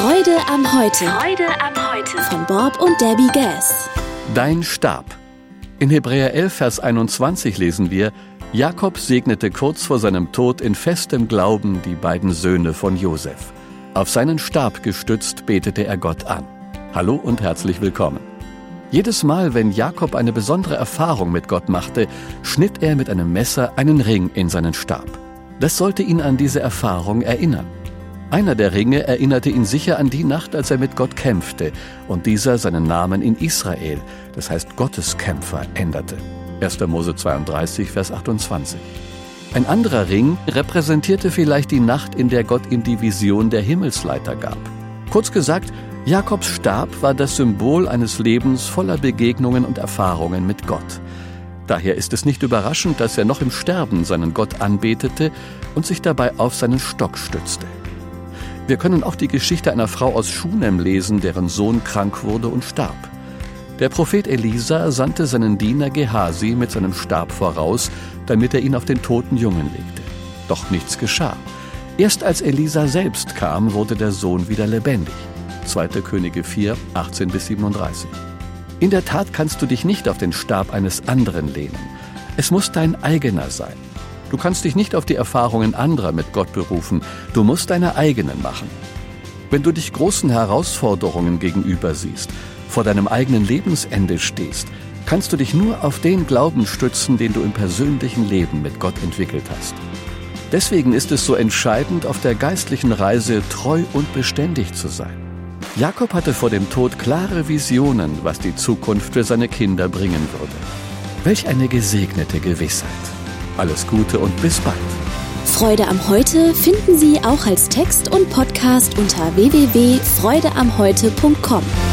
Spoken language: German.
Freude am Heute. Freude am Heute. Von Bob und Debbie Gass. Dein Stab. In Hebräer 11, Vers 21 lesen wir: Jakob segnete kurz vor seinem Tod in festem Glauben die beiden Söhne von Josef. Auf seinen Stab gestützt betete er Gott an. Hallo und herzlich willkommen. Jedes Mal, wenn Jakob eine besondere Erfahrung mit Gott machte, schnitt er mit einem Messer einen Ring in seinen Stab. Das sollte ihn an diese Erfahrung erinnern. Einer der Ringe erinnerte ihn sicher an die Nacht, als er mit Gott kämpfte und dieser seinen Namen in Israel, das heißt Gotteskämpfer, änderte. 1. Mose 32, Vers 28. Ein anderer Ring repräsentierte vielleicht die Nacht, in der Gott ihm die Vision der Himmelsleiter gab. Kurz gesagt, Jakobs Stab war das Symbol eines Lebens voller Begegnungen und Erfahrungen mit Gott. Daher ist es nicht überraschend, dass er noch im Sterben seinen Gott anbetete und sich dabei auf seinen Stock stützte. Wir können auch die Geschichte einer Frau aus Schunem lesen, deren Sohn krank wurde und starb. Der Prophet Elisa sandte seinen Diener Gehasi mit seinem Stab voraus, damit er ihn auf den toten Jungen legte. Doch nichts geschah. Erst als Elisa selbst kam, wurde der Sohn wieder lebendig. 2. Könige 4, 18-37. In der Tat kannst du dich nicht auf den Stab eines anderen lehnen. Es muss dein eigener sein. Du kannst dich nicht auf die Erfahrungen anderer mit Gott berufen. Du musst deine eigenen machen. Wenn du dich großen Herausforderungen gegenüber siehst, vor deinem eigenen Lebensende stehst, kannst du dich nur auf den Glauben stützen, den du im persönlichen Leben mit Gott entwickelt hast. Deswegen ist es so entscheidend, auf der geistlichen Reise treu und beständig zu sein. Jakob hatte vor dem Tod klare Visionen, was die Zukunft für seine Kinder bringen würde. Welch eine gesegnete Gewissheit. Alles Gute und bis bald. Freude am Heute finden Sie auch als Text und Podcast unter www.freudeamheute.com.